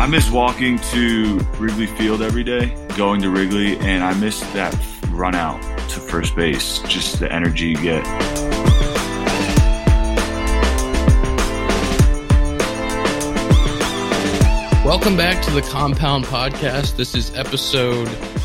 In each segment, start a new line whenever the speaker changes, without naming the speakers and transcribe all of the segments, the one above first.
miss walking to Wrigley Field every day, going to Wrigley, and I miss that run out to first base, just the energy you get.
Welcome back to the Compound Podcast. This is episode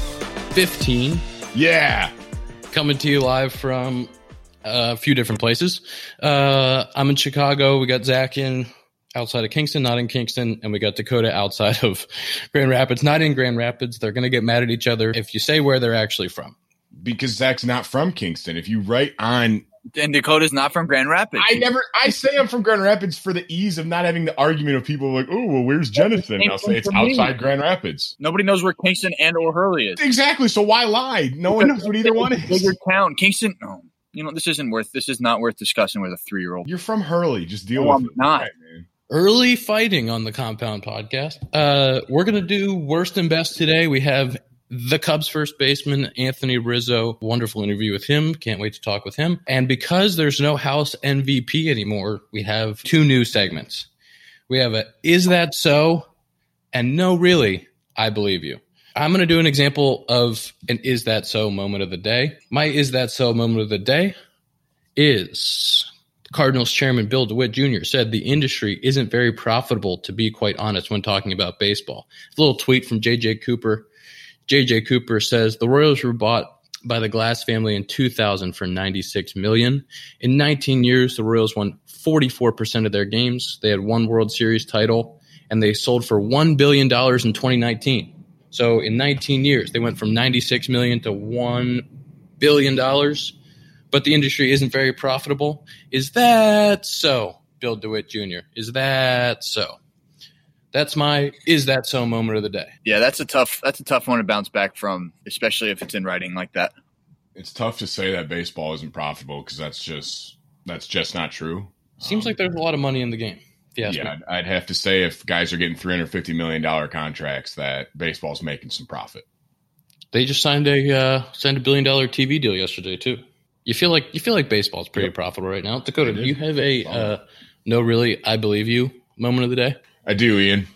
15.
Yeah.
Coming to you live from a few different places. I'm in Chicago. We got Zach in outside of Kingston, not in Kingston, and we got Dakota outside of Grand Rapids, not in Grand Rapids. They're going to get mad at each other if you say where they're actually from.
Because Zach's not from Kingston. If you write on...
And Dakota's not from Grand Rapids.
I say I'm from Grand Rapids for the ease of not having the argument of people like, oh, well, where's Jenison? And I'll say it's outside Grand Rapids.
Nobody knows where Kingston and or Hurley is.
Exactly. So why lie? No one knows what either one is.
Bigger town. Kingston, oh, this is not worth discussing with a 3-year-old.
You're from Hurley. Just deal with it.
I'm not.
Right, man.
Early fighting on the Compound Podcast. We're going to do worst and best today. We have the Cubs first baseman, Anthony Rizzo. Wonderful interview with him. Can't wait to talk with him. And because there's no house MVP anymore, we have 2 new segments. We have a Is That So? And No, Really, I Believe You. I'm going to do an example of an Is That So moment of the day. My Is That So moment of the day is Cardinals chairman Bill DeWitt Jr. said the industry isn't very profitable, to be quite honest, when talking about baseball. A little tweet from J.J. Cooper. J.J. Cooper says the Royals were bought by the Glass family in 2000 for $96 million. In 19 years, the Royals won 44% of their games. They had 1 World Series title, and they sold for $1 billion in 2019. So in 19 years, they went from $96 million to $1 billion. But the industry isn't very profitable. Is that so, Bill DeWitt Jr.? Is that so? That's my Is That So moment of the day.
Yeah, that's a tough one to bounce back from, especially if it's in writing like that.
It's tough to say that baseball isn't profitable because that's just not true.
Seems like there's a lot of money in the game.
Yeah, I'd have to say if guys are getting $350 million contracts, that baseball's making some profit.
They just signed a $1 billion TV deal yesterday too. You feel like baseball's pretty profitable right now. Dakota, do you have a No, Really, I Believe You moment of the day?
I do, Ian.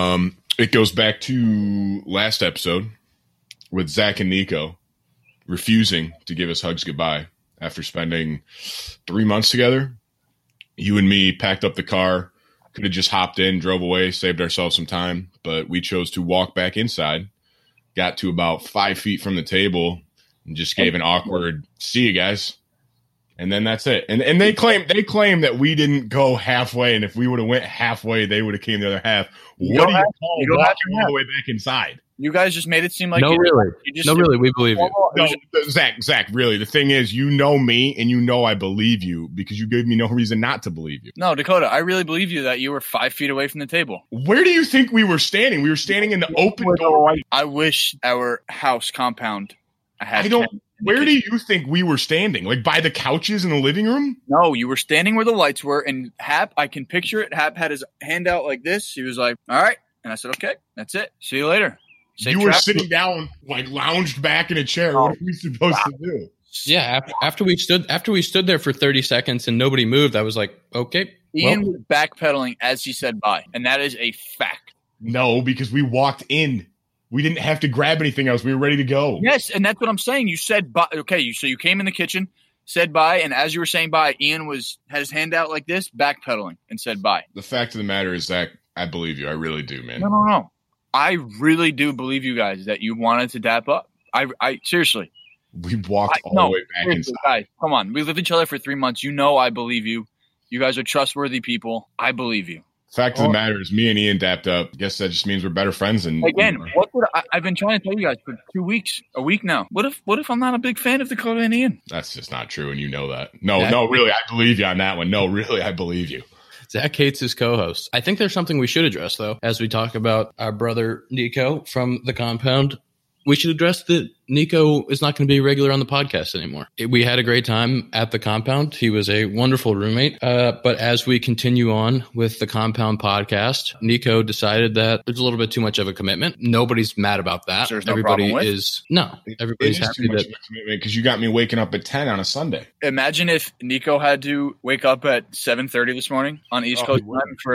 It goes back to last episode with Zach and Nico refusing to give us hugs goodbye after spending 3 months together. You and me packed up the car, could have just hopped in, drove away, saved ourselves some time, but we chose to walk back inside, got to about 5 feet from the table, and just gave an awkward, see you guys. And then that's it. And they claim that we didn't go halfway, and if we would have went halfway, they would have came the other half. What do you call walking all the way back inside?
You guys just made it seem like
really, we believe you.
No, Zach, really. The thing is, you know me, and you know I believe you because you gave me no reason not to believe you.
No, Dakota, I really believe you that you were 5 feet away from the table.
Where do you think we were standing? We were standing in the open door.
I wish our house compound had.
Where do you think we were standing? Like by the couches in the living room?
No, you were standing where the lights were, and Hap, I can picture it. Hap had his hand out like this. He was like, all right. And I said, okay, that's it. See you later.
You were sitting down, like lounged back in a chair. What are we supposed to do?
Yeah, after we stood there for 30 seconds and nobody moved, I was like, okay.
Ian was backpedaling as he said bye, and that is a fact.
No, because we walked in. We didn't have to grab anything else. We were ready to go.
Yes, and that's what I'm saying. You said bye. Okay, so you came in the kitchen, said bye, and as you were saying bye, Ian had his hand out like this, backpedaling, and said bye.
The fact of the matter is, Zach, I believe you. I really do, man.
No. I really do believe you guys that you wanted to dap up. I seriously.
We walked all the way back inside.
Guys, come on. We lived each other for 3 months. You know I believe you. You guys are trustworthy people. I believe you.
Fact of the matter is, me and Ian dapped up. I guess that just means we're better friends. And
again, I've been trying to tell you guys for 2 weeks, a week now. What if I'm not a big fan of Dakota and Ian?
That's just not true, and you know that. No, really, I believe you on that one. No, really, I believe you.
Zach hates his co-host. I think there's something we should address, though, as we talk about our brother Nico from the compound. We should address that Nico is not going to be regular on the podcast anymore. We had a great time at the compound. He was a wonderful roommate. But as we continue on with the compound podcast, Nico decided that there's a little bit too much of a commitment. Nobody's mad about that.
So there's no problem with?
Everybody's
Everybody's
happy that because you got me waking up at 10 on a Sunday.
Imagine if Nico had to wake up at 7:30 this morning on East Coast time for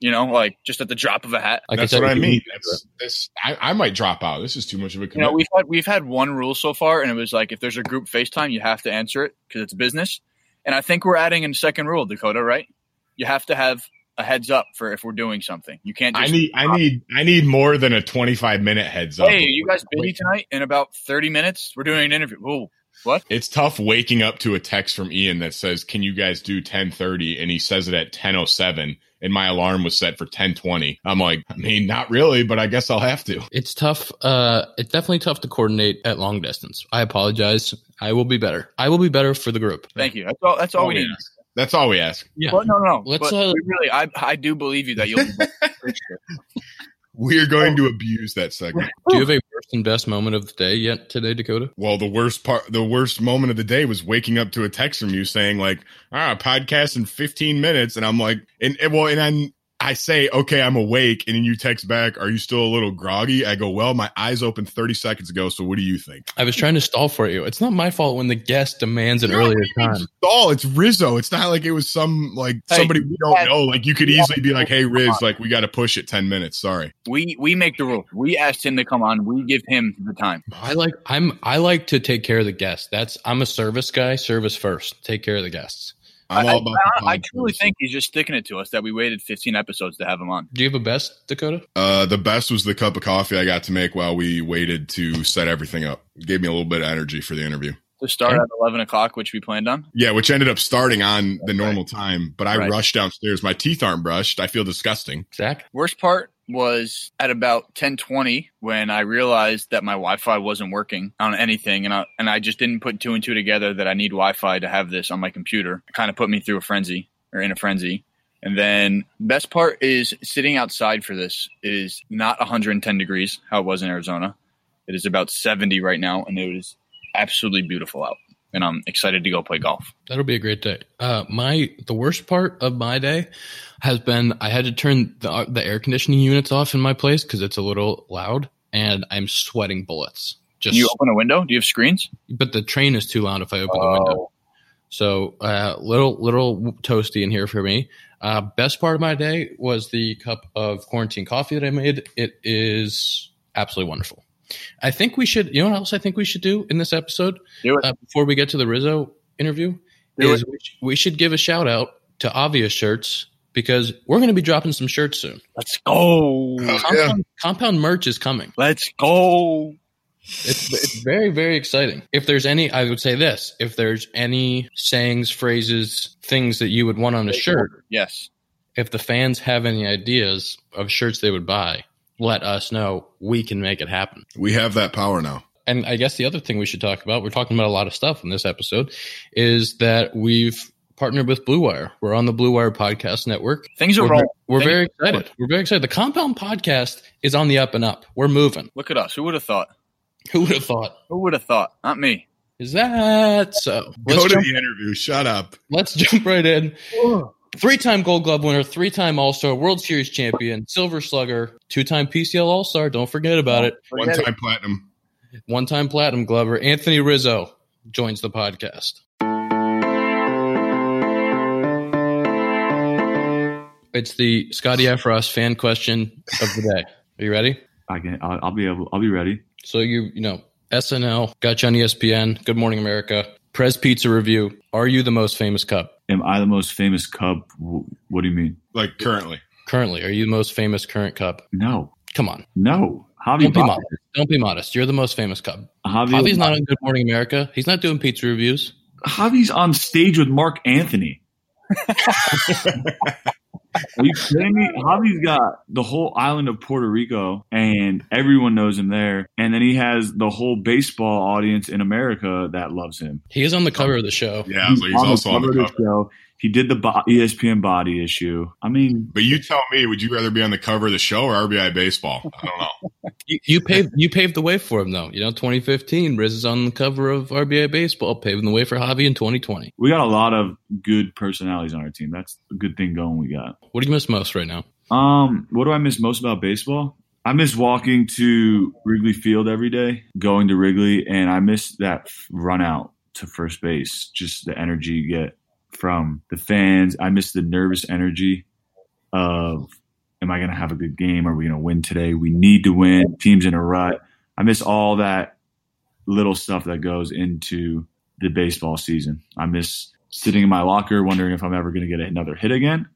like just at the drop of a hat.
Like
That's
said,
what I
we can
mean.
do it.
I might drop out. This is too much of a
You know,
commitment.
we've had one rule so far, and it was like if there's a group FaceTime, you have to answer it because it's business. And I think we're adding a second rule, Dakota. Right? You have to have a heads up for if we're doing something. You can't. Just
I need more than a 25-minute heads up.
Hey, are you guys busy tonight? In about 30 minutes, we're doing an interview. Whoa, what?
It's tough waking up to a text from Ian that says, "Can you guys do 10:30?" and he says it at 10:07, and my alarm was set for 10:20. I'm like, I mean, not really, but I guess I'll have to.
It's tough. It's definitely tough to coordinate at long distance. I apologize. I will be better. I will be better for the group.
Thank you. That's all we need.
That's all we ask.
Yeah.
But no.
Let's,
But we really, I do believe you that you'll.
We are going to abuse that segment.
Do you have a worst and best moment of the day yet today, Dakota?
Well, the worst moment of the day was waking up to a text from you saying like, podcast in 15 minutes. And I'm like, and I say, okay, I'm awake. And then you text back, are you still a little groggy? I go, well, my eyes opened 30 seconds ago. So what do you think?
I was trying to stall for you. It's not my fault when the guest demands an earlier time.
Stall. It's Rizzo. It's not like it was somebody we don't know. Like you could easily be like, hey, Riz, like we got to push it 10 minutes. Sorry.
We make the rule. We asked him to come on. We give him the time.
I like to take care of the guests. I'm a service guy. Service first. Take care of the guests.
I'm all about
I truly think he's just sticking it to us that we waited 15 episodes to have him on.
Do you have a best, Dakota?
The best was the cup of coffee I got to make while we waited to set everything up. It gave me a little bit of energy for the interview.
To start at 11 o'clock, which we planned on?
Yeah, which ended up starting on the normal time, but I
Right.
rushed downstairs. My teeth aren't brushed. I feel disgusting.
Zach?
Worst part was at about 10:20 when I realized that my Wi-Fi wasn't working on anything, and I just didn't put two and two together that I need Wi-Fi to have this on my computer. It kind of put me through in a frenzy. And then best part is sitting outside for this. It is not 110 degrees, how it was in Arizona. It is about 70 right now, and it is absolutely beautiful out. And I'm excited to go play golf.
That'll be a great day. The worst part of my day has been I had to turn the air conditioning units off in my place because it's a little loud, and I'm sweating bullets.
Can you open a window? Do you have screens?
But the train is too loud if I open the window. So little toasty in here for me. Best part of my day was the cup of quarantine coffee that I made. It is absolutely wonderful. I think we should, you know what else I think we should do in this episode?
Do it.
Before we get to the Rizzo interview, we should give a shout out to Obvious Shirts because we're going to be dropping some shirts soon.
Let's go.
Compound merch is coming.
Let's go.
It's very, very exciting. If there's any, I would say this, if there's any sayings, phrases, things that you would want on a shirt,
Yes.
if the fans have any ideas of shirts they would buy, let us know. We can make it happen.
We have that power now.
And I guess the other thing we should talk about, we're talking about a lot of stuff in this episode, is that we've partnered with Blue Wire. We're on the Blue Wire Podcast Network.
Things are rolling.
We're very excited. We're very excited. The Compound Podcast is on the up and up. We're moving.
Look at us. Who would have thought?
Who would have thought?
Who would have thought? Not me.
Is that so?
Go to the interview. Shut up.
Let's jump right in. 3-time Gold Glove winner, 3-time All-Star, World Series champion, Silver Slugger, 2-time PCL All-Star. Don't forget about it.
One-time platinum.
1-time Platinum Glover, Anthony Rizzo joins the podcast. It's the Scotty Efros fan question of the day. Are you ready?
I'll be ready.
So you know, SNL, got you on ESPN, Good Morning America, Prez Pizza Review. Are you the most famous Cub?
Am I the most famous Cub? What do you mean?
Like currently.
Currently, are you the most famous current Cub?
No.
Come on.
No.
Don't be modest. You're the most famous Cub. Javi's not on Good Morning America. He's not doing pizza reviews.
Javi's on stage with Mark Anthony. Are you kidding me? Javi's got the whole island of Puerto Rico, and everyone knows him there. And then he has the whole baseball audience in America that loves him.
He is on the cover of the show.
Yeah, so he's also on the cover.
Show. He did the ESPN body issue. I mean,
but you tell me, would you rather be on the cover of the show or RBI Baseball? I don't know.
You paved the way for him, though. 2015, Riz is on the cover of RBI Baseball, paving the way for Javi in 2020.
We got a lot of good personalities on our team. That's a good thing going we got.
What do you miss most right now?
What do I miss most about baseball? I miss walking to Wrigley Field every day, going to Wrigley, and I miss that run out to first base, just the energy you get from the fans. I miss the nervous energy of am I going to have a good game? Are we going to win today? We need to win. Team's in a rut. I miss all that little stuff that goes into the baseball season. I miss sitting in my locker wondering if I'm ever going to get another hit again.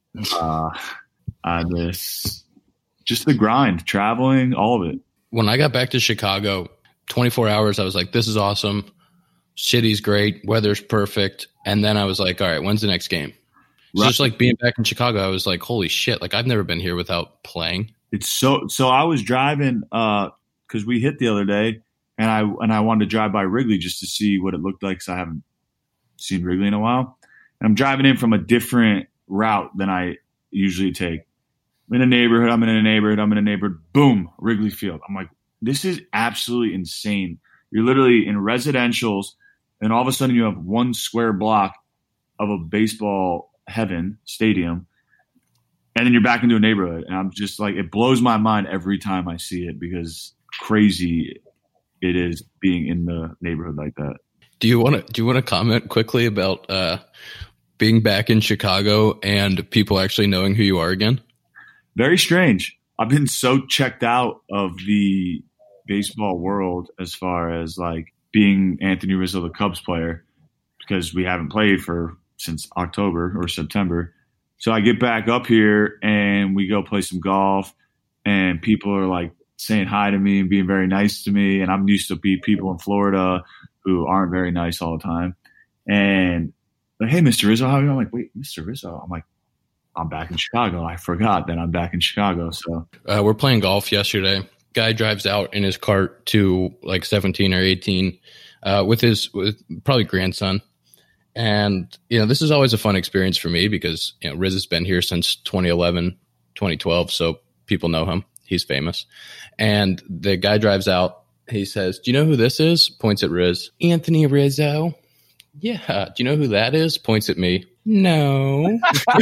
I miss just the grind, traveling, all of it.
When I got back to Chicago, 24 hours, I was like, this is awesome. City's great. Weather's perfect. And then I was like, all right, when's the next game? So just like being back in Chicago, I was like, holy shit. Like I've never been here without playing.
It's so I was driving because we hit the other day and I wanted to drive by Wrigley just to see what it looked like because I haven't seen Wrigley in a while. And I'm driving in from a different route than I usually take. I'm in a neighborhood. Boom, Wrigley Field. I'm like, this is absolutely insane. You're literally in residentials, and all of a sudden you have one square block of a baseball heaven stadium, and then you're back into a neighborhood. And I'm just like, it blows my mind every time I see it because crazy it is being in the neighborhood like that.
Do you want to comment quickly about being back in Chicago and people actually knowing who you are again?
Very strange. I've been so checked out of the baseball world as far as like being Anthony Rizzo, the Cubs player, because we haven't played since October or September. So I get back up here and we go play some golf and people are like saying hi to me and being very nice to me. And I'm used to be people in Florida who aren't very nice all the time. And like, hey, Mr. Rizzo, how are you? I'm like, wait, Mr. Rizzo. I'm like, I'm back in Chicago. I forgot that I'm back in Chicago. So
we're playing golf yesterday. Guy drives out in his cart to like 17 or 18 with probably grandson. And, this is always a fun experience for me because, Riz has been here since 2011, 2012. So people know him. He's famous. And the guy drives out. He says, do you know who this is? Points at Riz. Anthony Rizzo. Yeah. Do you know who that is? Points at me. No.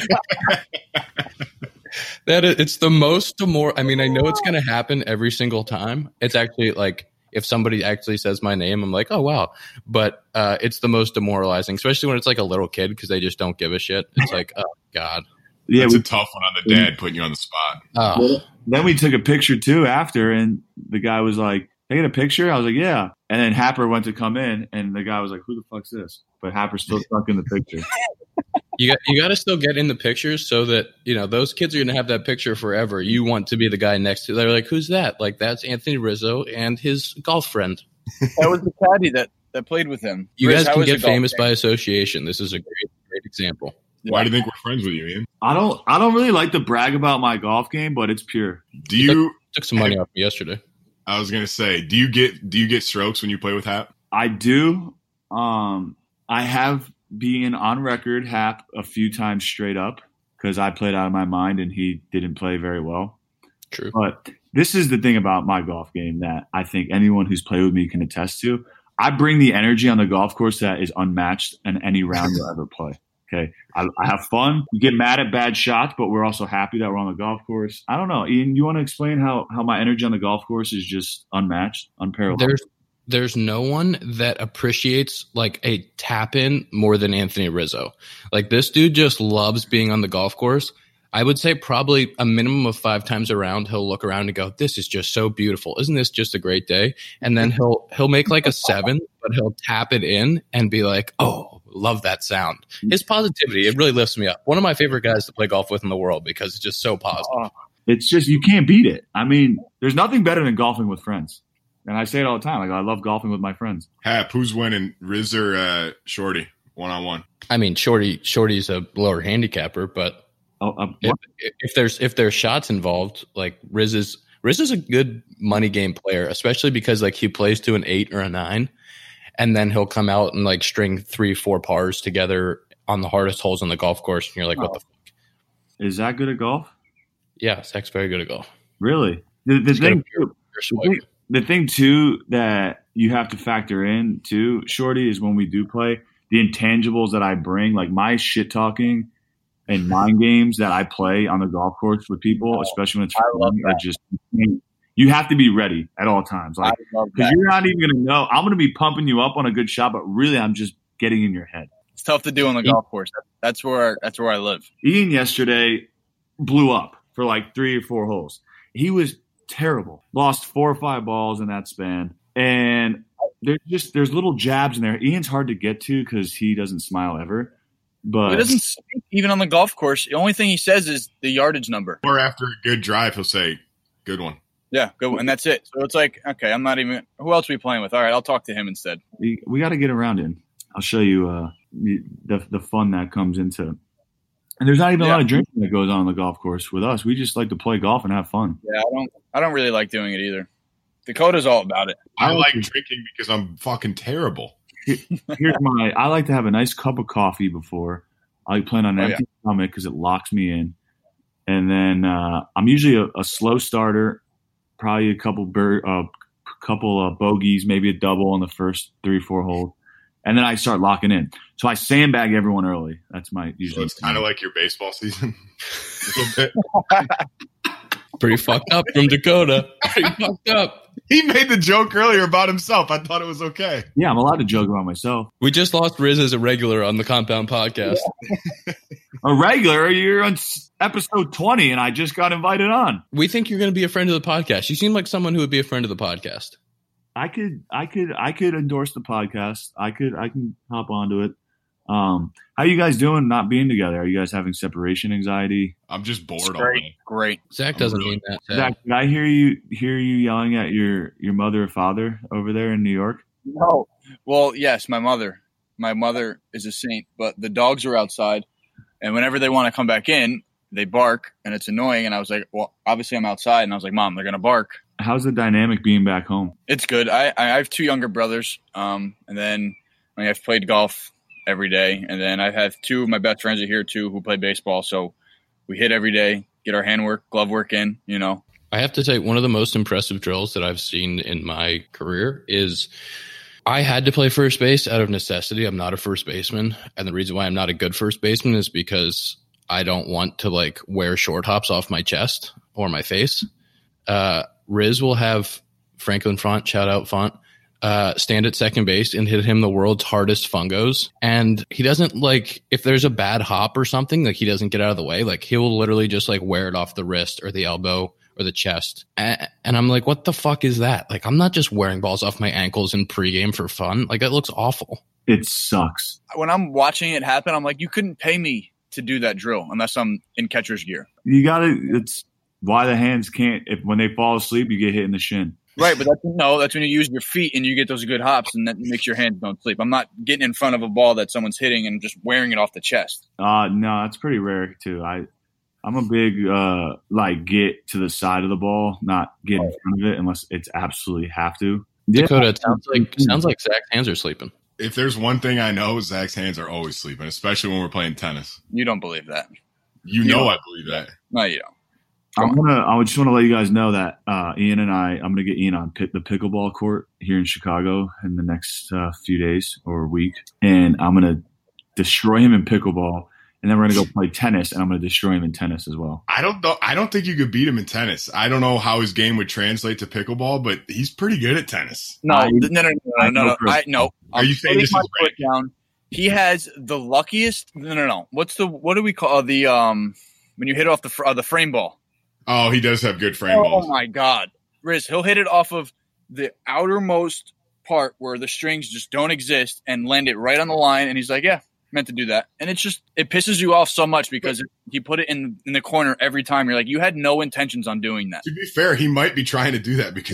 It's the most I mean, I know it's going to happen every single time. It's actually like if somebody actually says my name, I'm like, oh, wow. But it's the most demoralizing, especially when it's like a little kid because they just don't give a shit. It's like, oh, God.
Yeah, it's a tough one on the dad putting you on the spot.
Well, then we took a picture too after, and the guy was like, "Can I get a picture?" I was like, "Yeah." And then Happer went to come in, and the guy was like, "Who the fuck's this?" But Happer's still stuck in the picture.
You got to still get in the pictures so that those kids are going to have that picture forever. You want to be the guy next to. They're like, "Who's that?" Like that's Anthony Rizzo and his golf friend.
That was the caddy that played with him.
You guys can get famous by association. This is a great example.
Why do you think we're friends with you, Ian?
I don't really like to brag about my golf game, but it's pure.
Do you
took some money off me yesterday?
I was gonna say, do you get strokes when you play with Hap?
I do. I have been on record Hap a few times straight up because I played out of my mind and he didn't play very well.
True.
But this is the thing about my golf game that I think anyone who's played with me can attest to. I bring the energy on the golf course that is unmatched in any round you'll ever play. Okay. I have fun. We get mad at bad shots, but we're also happy that we're on the golf course. I don't know. Ian, you want to explain how my energy on the golf course is just unmatched, unparalleled?
There's no one that appreciates like a tap in more than Anthony Rizzo. Like this dude just loves being on the golf course. I would say probably a minimum of 5 times around, he'll look around and go, this is just so beautiful. Isn't this just a great day? And then he'll make like a 7, but he'll tap it in and be like, oh, love that sound. His positivity, it really lifts me up. One of my favorite guys to play golf with in the world because it's just so positive.
It's just, you can't beat it. I mean, there's nothing better than golfing with friends. And I say it all the time. Like, I love golfing with my friends.
Hap, who's winning, Riz or Shorty, 1-on-1?
I mean, Shorty's a lower handicapper, but if there's shots involved, like Riz is a good money game player, especially because like he plays to an 8 or a 9, and then he'll come out and like string 3-4 pars together on the hardest holes on the golf course, and you're like, what the fuck?
Is that good at golf?
Yeah, Zach's very good at golf.
Really? The thing too that you have to factor in too, Shorty, is when we do play, the intangibles that I bring, like my shit talking and mind games that I play on the golf course with people, especially when it's fun, are just, you have to be ready at all times. Like, because you're not even going to know. I'm going to be pumping you up on a good shot, but really I'm just getting in your head.
It's tough to do on the golf course. That's where I live.
Ian yesterday blew up. for like 3 or 4 holes. He was terrible. Lost 4 or 5 balls in that span. And there's little jabs in there. Ian's hard to get to because he doesn't smile ever. But
he doesn't speak even on the golf course. The only thing he says is the yardage number.
Or after a good drive, he'll say, "Good one."
Yeah, good one. And that's it. So it's like, okay, I'm not even – who else are we playing with? All right, I'll talk to him instead.
we got to get around in. I'll show you the fun that comes into – and there's not even a lot of drinking that goes on the golf course with us. We just like to play golf and have fun.
Yeah, I don't really like doing it either. Dakota's all about it.
I like drinking because I'm fucking terrible.
I like to have a nice cup of coffee before. I like playing on an empty stomach because it locks me in. And then I'm usually a slow starter, probably a couple bogeys, maybe a double on the first 3-4 holes. And then I start locking in. So I sandbag everyone early. That's my usually.
So it's kind of like your baseball season. A little bit.
Pretty fucked up from Dakota. Pretty fucked up.
He made the joke earlier about himself. I thought it was okay.
Yeah, I'm allowed to joke about myself.
We just lost Riz as a regular on the Compound Podcast.
A regular? You're on episode 20, and I just got invited on.
We think you're going to be a friend of the podcast. You seem like someone who would be a friend of the podcast.
I could endorse the podcast. I can hop onto it. How you guys doing not being together? Are you guys having separation anxiety?
I'm just bored
It's
all day.
Great.
Zach doesn't mean that.
Zach, did I hear you yelling at your mother or father over there in New York?
No. Well, yes, my mother. My mother is a saint, but the dogs are outside, and whenever they want to come back in, they bark, and it's annoying. And I was like, well, obviously I'm outside, and I was like, Mom, they're going to bark.
How's the dynamic being back home?
It's good. I have 2 younger brothers, and then I've played golf every day, and then I have 2 of my best friends are here too who play baseball. So we hit every day, get our handwork, glove work in. You know,
I have to say one of the most impressive drills that I've seen in my career is I had to play first base out of necessity. I'm not a first baseman, and the reason why I'm not a good first baseman is because I don't want to like wear short hops off my chest or my face. Riz will have Franklin Font, shout out Font, stand at second base and hit him the world's hardest fungos. And he doesn't like, if there's a bad hop or something, like he doesn't get out of the way. Like he'll literally just like wear it off the wrist or the elbow or the chest. And I'm like, what the fuck is that? Like, I'm not just wearing balls off my ankles in pregame for fun. Like that looks awful.
It sucks.
When I'm watching it happen, I'm like, you couldn't pay me to do that drill unless I'm in catcher's gear.
It's why the hands can't, when they fall asleep, you get hit in the shin.
Right, but that's when you use your feet and you get those good hops, and that makes your hands don't sleep. I'm not getting in front of a ball that someone's hitting and just wearing it off the chest.
No, that's pretty rare too. I'm a big get to the side of the ball, not get in front of it unless it's absolutely have to.
Dakota, it sounds like Zach's hands are sleeping.
If there's one thing I know, Zach's hands are always sleeping, especially when we're playing tennis.
You don't believe that.
You know I believe that.
No, you don't.
I just want to let you guys know that Ian and I'm going to get Ian on the pickleball court here in Chicago in the next few days or week, and I'm going to destroy him in pickleball, and then we're going to go play tennis, and I'm going to destroy him in tennis as well.
I don't think you could beat him in tennis. I don't know how his game would translate to pickleball, but he's pretty good at tennis.
No.
Are you saying this is right?
Down. He has the luckiest. No. What do we call the when you hit off the frame ball?
Oh, he does have good frame balls.
Oh, my God. Riz, he'll hit it off of the outermost part where the strings just don't exist and land it right on the line. And he's like, yeah, meant to do that. And it's just – it pisses you off so much because you put it in the corner every time. You're like, you had no intentions on doing that.
To be fair, he might be trying to do that because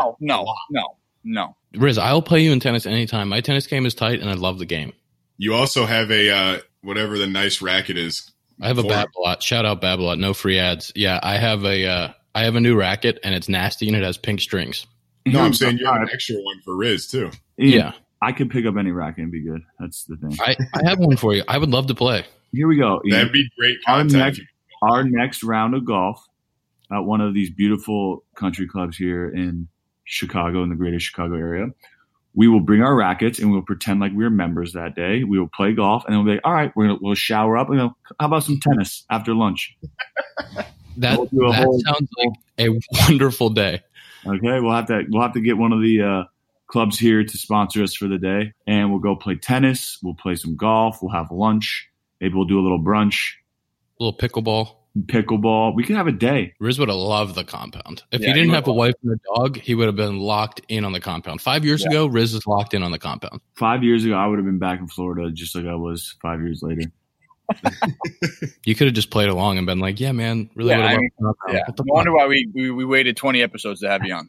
No.
Riz, I'll play you in tennis anytime. My tennis game is tight, and I love the game.
You also have a whatever the nice racket is.
I have a Babolat. Shout out Babolat. No free ads. Yeah, I have a new racket, and it's nasty, and it has pink strings.
No, I'm saying you have an extra one for Riz, too.
Yeah.
I could pick up any racket and be good. That's the thing.
I have one for you. I would love to play.
Here we go.
That'd be great content.
Our next round of golf at one of these beautiful country clubs here in Chicago, in the greater Chicago area. We will bring our rackets and we'll pretend like we're members that day. We will play golf and then we'll be like, all right, we'll shower up and go, how about some tennis after lunch?
That sounds like a wonderful day.
Okay, we'll have to get one of the clubs here to sponsor us for the day, and we'll go play tennis. We'll play some golf. We'll have lunch. Maybe we'll do a little brunch.
A little pickleball.
pickleball. We could have a day.
Riz would have loved the compound. If
Yeah,
he didn't
he
have a wife and a dog, he would have been locked in on the compound. 5 years ago, Riz is locked in on the compound.
5 years ago, I would have been back in Florida just like I was 5 years later.
You could have just played along and been like, yeah, man, really
Yeah,
would have
I
loved
mean,
the compound.
Yeah.
What the
No wonder
fuck?
why we waited 20 episodes to have you on.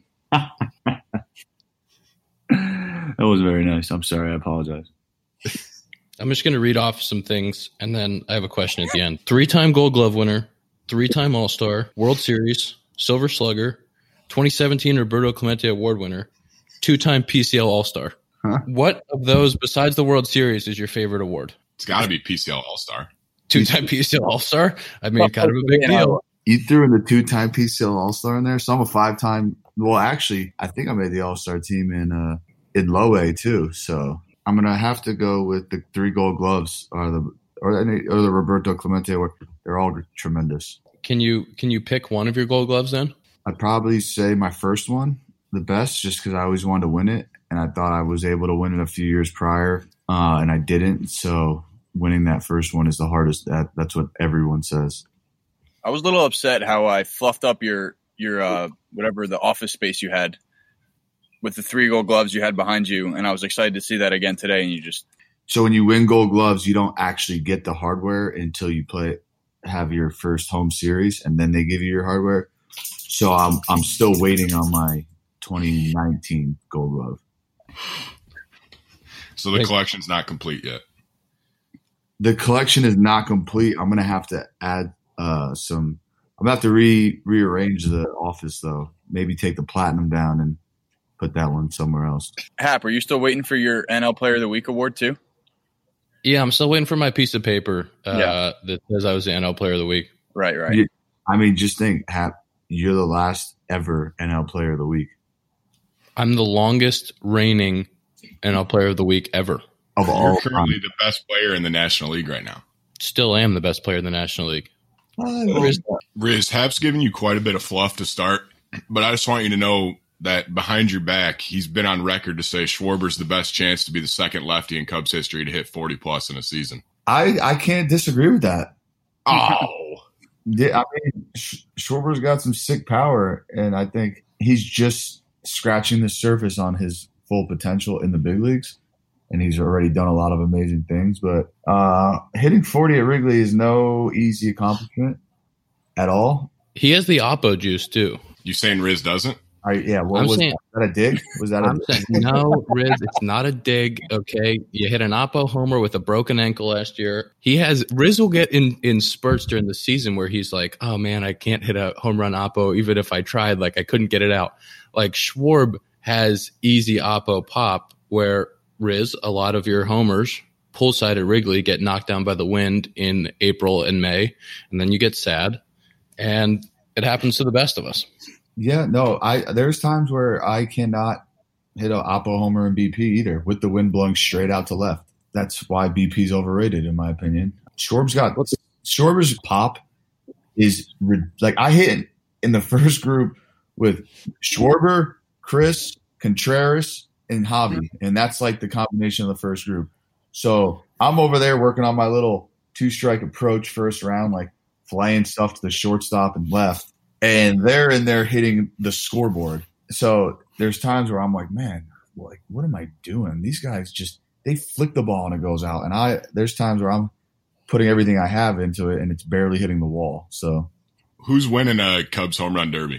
That was very nice. I'm sorry. I apologize.
I'm just going to read off some things, and then I have a question at the end. 3-time Gold Glove winner, 3-time All-Star, World Series, Silver Slugger, 2017 Roberto Clemente Award winner, 2-time PCL All-Star.
Huh?
What of those, besides the World Series, is your favorite award?
It's got to be PCL All-Star.
2-time PCL All-Star? I mean, kind of a big deal.
You threw in the 2-time PCL All-Star in there, so I'm a 5-time. Well, actually, I think I made the All-Star team in low A too. So I'm gonna have to go with the 3 Gold Gloves or the Roberto Clemente Award. They're all tremendous.
Can you pick one of your Gold Gloves then?
I'd probably say my first one, the best, just because I always wanted to win it, and I thought I was able to win it a few years prior, and I didn't. So winning that first one is the hardest. That's what everyone says.
I was a little upset how I fluffed up your whatever the office space you had with the 3 Gold Gloves you had behind you, and I was excited to see that again today. And you just
So when you win Gold Gloves, you don't actually get the hardware until you have your first home series, and then they give you your hardware. So I'm still waiting on my 2019 Gold Glove.
So the collection's not complete yet.
The collection is not complete. I'm gonna have to add some. I'm gonna have to rearrange the office though. Maybe take the platinum down and put that one somewhere else.
Hap, are you still waiting for your NL Player of the Week award too?
Yeah, I'm still waiting for my piece of paper
Yeah.
that says I was the NL Player of the Week.
Right.
Yeah. I mean, just think, Hap, you're the last ever NL Player of the Week
I'm the longest reigning NL Player of the Week ever.
of
You're
all time.
currently the best player in the National League right now.
Still am the best player in the National League.
Riz, Hap's given you quite a bit of fluff to start, but I just want you to know that behind your back, he's been on record to say Schwarber's the best chance to be the second lefty in Cubs history to hit 40-plus in a season.
I can't disagree with that.
Oh.
Yeah, I mean, Schwarber's got some sick power, and I think he's just scratching the surface on his full potential in the big leagues, and he's already done a lot of amazing things. But hitting 40 at Wrigley is no easy accomplishment at all.
He has the Oppo juice, too.
You saying Riz doesn't?
What was that? Was that a dig? Was that
I'm
a
saying, no, Riz, it's not a dig, okay? You hit an Oppo homer with a broken ankle last year. Riz will get in spurts during the season where he's like, oh, man, I can't hit a home run Oppo even if I tried. Like, I couldn't get it out. Like, Schwarb has easy Oppo pop where Riz, a lot of your homers, poolside at Wrigley, get knocked down by the wind in April and May, and then you get sad, and it happens to the best of us.
Yeah, no, there's times where I cannot hit an Oppo homer in BP either with the wind blowing straight out to left. That's why BP's overrated, in my opinion. Schwarber's pop is like I hit in the first group with Schwarber, Chris, Contreras, and Javi, and that's like the combination of the first group. So I'm over there working on my little 2-strike approach first round, like flying stuff to the shortstop and left. And they're in there hitting the scoreboard. So there's times where I'm like, man, like, what am I doing? These guys they flick the ball and it goes out. And there's times where I'm putting everything I have into it and it's barely hitting the wall. So
Who's winning a Cubs home run derby?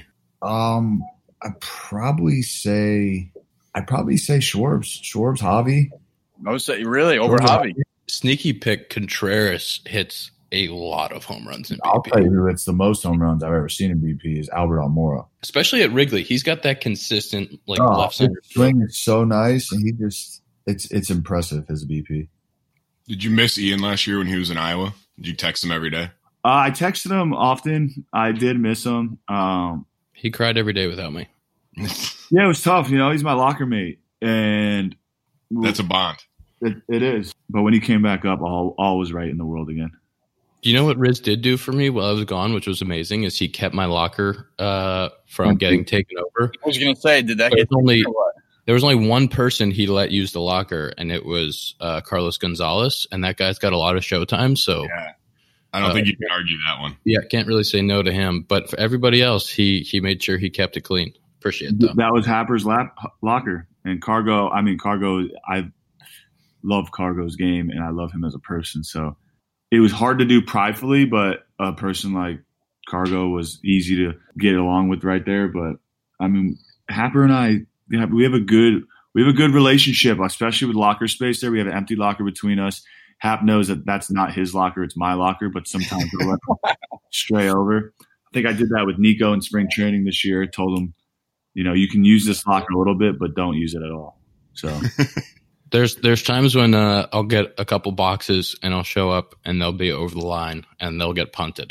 I'd probably say Schwarbs, Javi.
Most really over Javi.
Sneaky pick Contreras hits a lot of home runs in BP.
I'll tell you who hits the most home runs I've ever seen in BP is Albert Almora.
Especially at Wrigley. He's got that consistent left center.
His swing is so nice, and it's impressive, his BP.
Did you miss Ian last year when he was in Iowa? Did you text him every day?
I texted him often. I did miss him.
He cried every day without me.
Yeah, it was tough. He's my locker mate, and
That's a bond.
It is. But when he came back up, all was right in the world again.
You know what Riz did do for me while I was gone, which was amazing, is he kept my locker from getting taken over.
I was going to say, did that get
there was only one person he let use the locker, and it was Carlos Gonzalez, and that guy's got a lot of showtime. So
I don't think you can argue that one.
Yeah, can't really say no to him. But for everybody else, he made sure he kept it clean. Appreciate it, though.
That was Happer's locker. And Cargo, I love Cargo's game, and I love him as a person. So it was hard to do pridefully, but a person like Cargo was easy to get along with right there. But, I mean, Happer and I, we have a good relationship, especially with locker space there. We have an empty locker between us. Hap knows that that's not his locker, it's my locker, but sometimes I'll let him stray over. I think I did that with Nico in spring training this year. I told him, you can use this locker a little bit, but don't use it at all. So
there's times when I'll get a couple boxes and I'll show up and they'll be over the line and they'll get punted.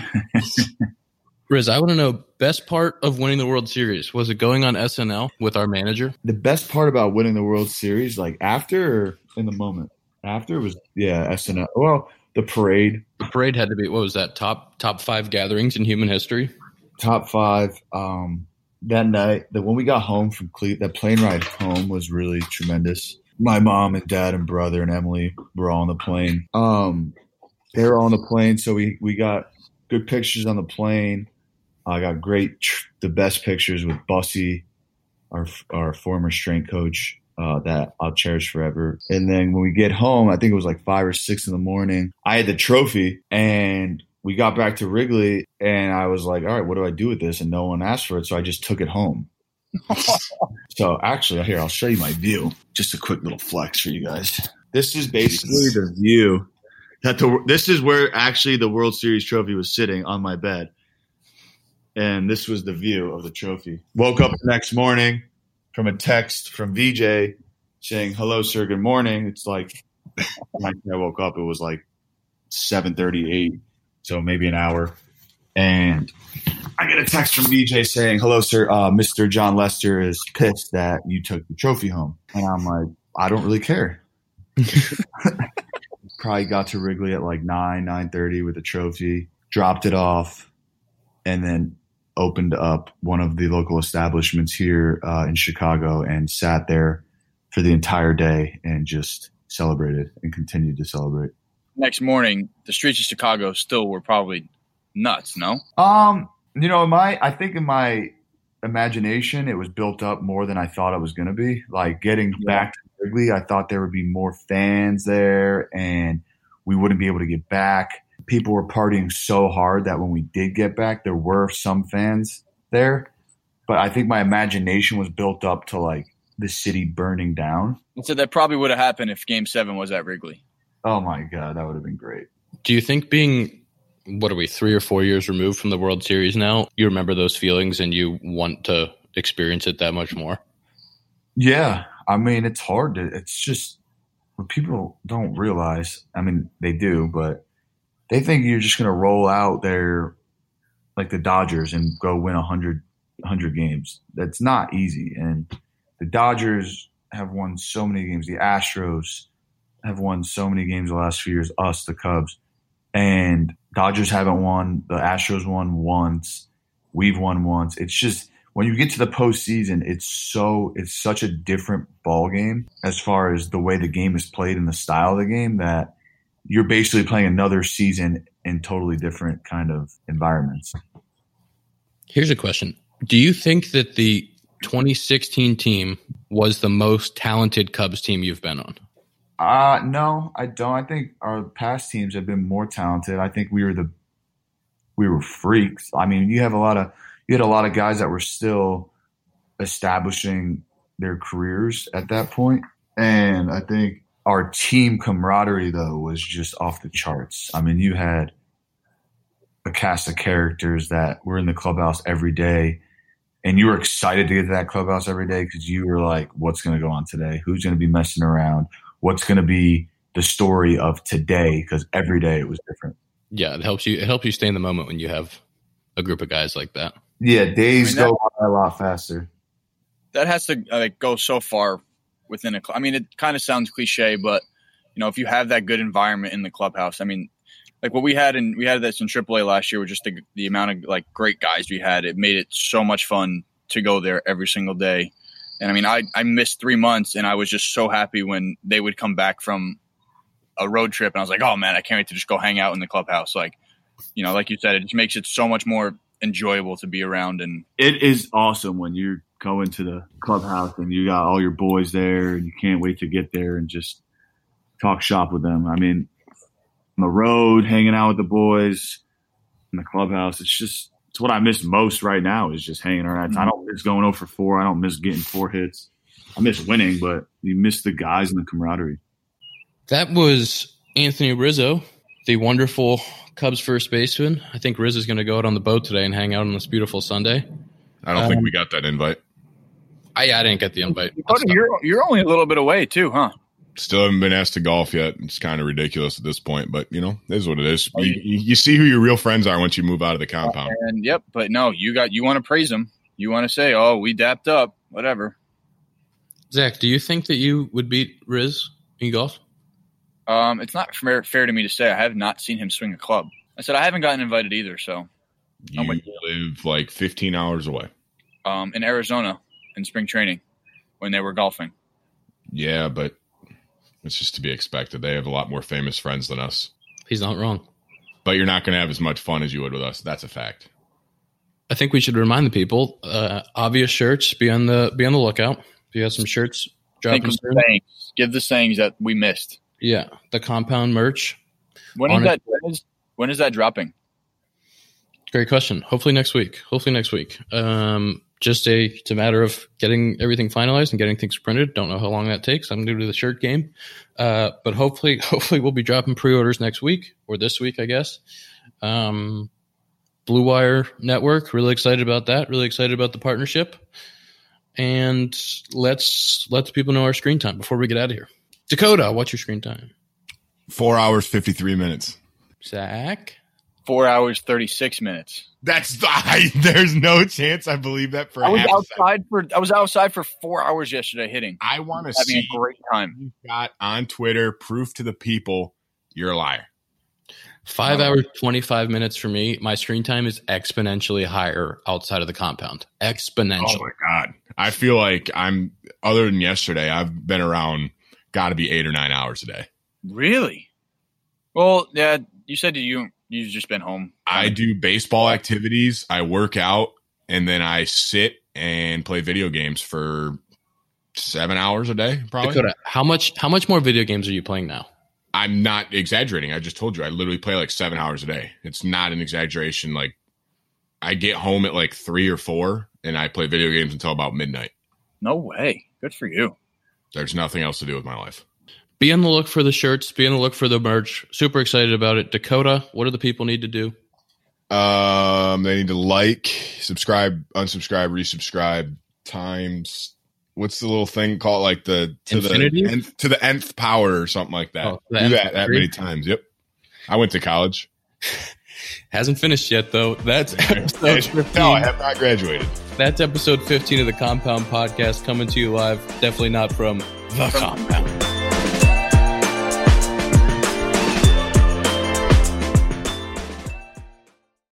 Riz, I want to know, best part of winning the World Series, was it going on SNL with our manager?
The best part about winning the World Series, like after or in the moment? After was, SNL. Well, the parade.
The parade had to be, what was that, top 5 gatherings in human history?
Top 5. That night, when we got home from Cleveland, that plane ride home was really tremendous. My mom and dad and brother and Emily were all on the plane. They were on the plane, so we got good pictures on the plane. I got the best pictures with Bussy, our former strength coach, that I'll cherish forever. And then when we get home, I think it was like 5 or 6 in the morning, I had the trophy, and we got back to Wrigley, and I was like, all right, what do I do with this? And no one asked for it, so I just took it home. So actually, here, I'll show you my view. Just a quick little flex for you guys. This is basically the view. This is where actually the World Series trophy was sitting, on my bed. And this was the view of the trophy. Woke up the next morning from a text from VJ saying, hello, sir, good morning. It's like, when I woke up, it was like 7:38, so maybe an hour. And I get a text from VJ saying, hello, sir, Mr. John Lester is pissed that you took the trophy home. And I'm like, I don't really care. Probably got to Wrigley at like 9:30 with the trophy, dropped it off, and then opened up one of the local establishments here in Chicago and sat there for the entire day and just celebrated and continued to celebrate.
Next morning, the streets of Chicago still were probably nuts, no?
I think in my imagination, it was built up more than I thought it was going to be. Like getting back to Wrigley, I thought there would be more fans there and we wouldn't be able to get back. People were partying so hard that when we did get back, there were some fans there. But I think my imagination was built up to like the city burning down.
So that probably would have happened if Game 7 was at Wrigley.
Oh, my God. That would have been great.
Do you think being, 3 or 4 years removed from the World Series now, you remember those feelings and you want to experience it that much more?
Yeah. I mean, it's hard it's just what people don't realize. I mean, they do, but they think you're just going to roll out there like the Dodgers and go win 100 games. That's not easy. And the Dodgers have won so many games. The Astros have won so many games the last few years, us, the Cubs. And Dodgers haven't won. The Astros won once. We've won once. It's just when you get to the postseason, it's such a different ball game as far as the way the game is played and the style of the game that you're basically playing another season in totally different kind of environments.
Here's a question. Do you think that the 2016 team was the most talented Cubs team you've been on?
No, I don't. I think our past teams have been more talented. I think we were freaks. I mean, you had a lot of guys that were still establishing their careers at that point. And I think our team camaraderie, though, was just off the charts. I mean, you had a cast of characters that were in the clubhouse every day, and you were excited to get to that clubhouse every day because you were like, what's going to go on today? Who's going to be messing around? What's going to be the story of today? Because every day it was different.
Yeah, it helps you stay in the moment when you have a group of guys like that.
Yeah, days go by a lot faster.
That has to go so far within a club. I mean, it kind of sounds cliche, but if you have that good environment in the clubhouse, I mean, like what we had this in AAA last year with just the amount of like great guys we had, it made it so much fun to go there every single day. And I mean, I missed 3 months and I was just so happy when they would come back from a road trip, and I was like, oh man, I can't wait to just go hang out in the clubhouse. Like, you know, like you said, it just makes it so much more enjoyable to be around. And
it is awesome when you're going to the clubhouse and you got all your boys there and you can't wait to get there and just talk shop with them. I mean, on the road, hanging out with the boys in the clubhouse, it's what I miss most right now is just hanging around. I don't miss going 0 for 4. I don't miss getting 4 hits. I miss winning, but you miss the guys and the camaraderie.
That was Anthony Rizzo, the wonderful Cubs first baseman. I think Rizzo's going to go out on the boat today and hang out on this beautiful Sunday.
I don't think we got that invite.
I didn't get the invite.
You're only a little bit away too, huh?
Still haven't been asked to golf yet. It's kind of ridiculous at this point, but you know, it is what it is. You see who your real friends are once you move out of the compound.
And yep, but no, you want to praise them. You want to say, "Oh, we dapped up," whatever.
Zach, do you think that you would beat Riz in golf?
It's not fair to me to say. I have not seen him swing a club. I said I haven't gotten invited either. So
you live like 15 hours away.
In Arizona in spring training when they were golfing.
Yeah, but it's just to be expected. They have a lot more famous friends than us.
He's not wrong.
But you're not going to have as much fun as you would with us. That's a fact.
I think we should remind the people, obvious shirts, be on the lookout. If you have some shirts, drop them.
Give the sayings that we missed.
Yeah, the compound merch.
When is that dropping?
Great question. Hopefully next week. It's a matter of getting everything finalized and getting things printed. Don't know how long that takes. I'm new to the shirt game. But hopefully we'll be dropping pre-orders next week or this week, I guess. Blue Wire Network, really excited about that. Really excited about the partnership. And let's let people know our screen time before we get out of here. Dakota, what's your screen time?
4 hours, 53 minutes.
Zach?
4 hours, 36 minutes.
There's no chance I believe that for
I was outside for 4 hours yesterday hitting.
I want to see
a great time.
You got on Twitter, proof to the people you're a liar.
5 hours, 25 minutes for me. My screen time is exponentially higher outside of the compound. Exponential.
Oh my God. I feel like other than yesterday, I've been around got to be 8 or 9 hours a day.
Really? Well, yeah, you said you've just been home.
I do baseball activities. I work out, and then I sit and play video games for 7 hours a day, probably.
Dakota, how much more video games are you playing now?
I'm not exaggerating. I just told you I literally play like 7 hours a day. It's not an exaggeration. Like I get home at like 3 or 4, and I play video games until about midnight.
No way. Good for you.
There's nothing else to do with my life.
Be on the look for the shirts. Be on the look for the merch. Super excited about it. Dakota, what do the people need to do?
They need to like, subscribe, unsubscribe, resubscribe, times. What's the little thing called? Like to the nth power or something like that.
Oh,
do that many times. Yep. I went to college.
Hasn't finished yet though. That's episode 15.
No, I have not graduated.
That's episode 15 of the Compound Podcast, coming to you live. Definitely not from the Compound.